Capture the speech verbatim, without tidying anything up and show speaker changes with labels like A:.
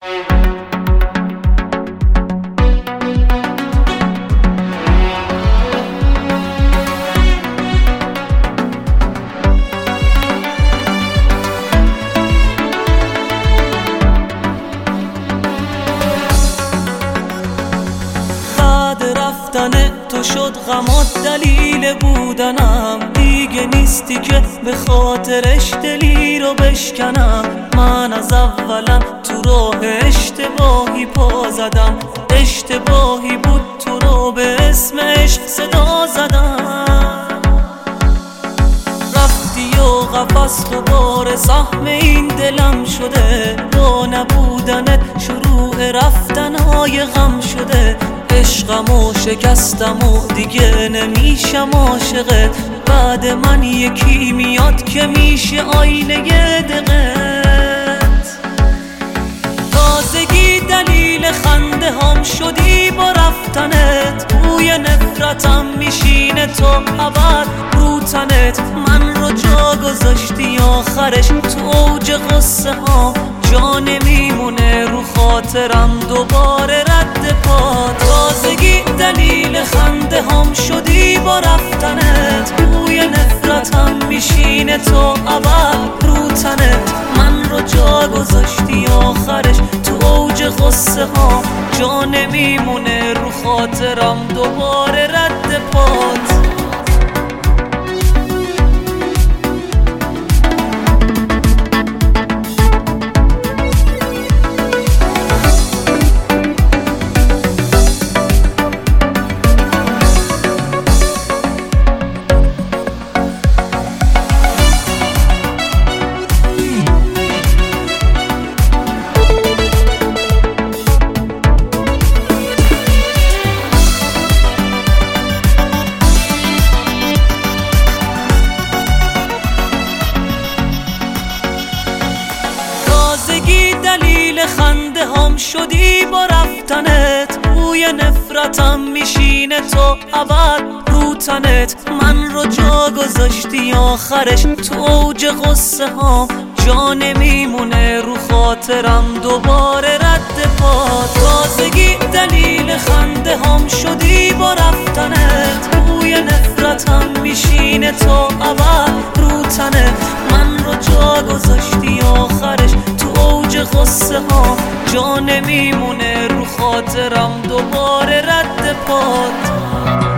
A: تو شد غمات دلیل بودنم، دیگه نیستی که به خاطرش دلی رو بشکنم. من از اولم تو راه اشتباهی پا زدم، اشتباهی بود تو رو به اسم عشق صدا زدم. رفتی و قفس دوباره سهم این دلم شده، با نبودنت شروع رفتنهای غم شده. عشقمو شکستم و دیگه نمیشم عاشقت، بعد من یکی میاد که میشه آینه دقت. تازگی دلیل خنده هم شدی با رفتنت، بوی نفرتم میشینه تو ابد رو تنت. من رو جا گذاشتی آخرش تو اوج غصه ها، جا نمیمونه رو خاطرم دوباره رد پات. تازگی دلیل خنده هم شدی با رفتنت، بوی نفرتم میشینه تو ابد رو تنت. من رو جا گذاشتی آخرش تو اوج غصه ها، جا نمیمونه رو خاطرم دوباره رد پات. دلیل خنده هم شدی با رفتنت، بوی نفرتم میشینه تو ابد رو تنت. من رو جا گذاشتی آخرش تو اوج غصه ها، جا نمیمونه رو خاطرم دوباره رد پات. تازگی دلیل خنده هم شدی با رفتنت، بوی نفرتم میشینه تو ابد رو تنت. من رو جا گذاشتی آخرش تو اوج غصه ها، جا نمیمونه رو خاطرم دوباره رد پات.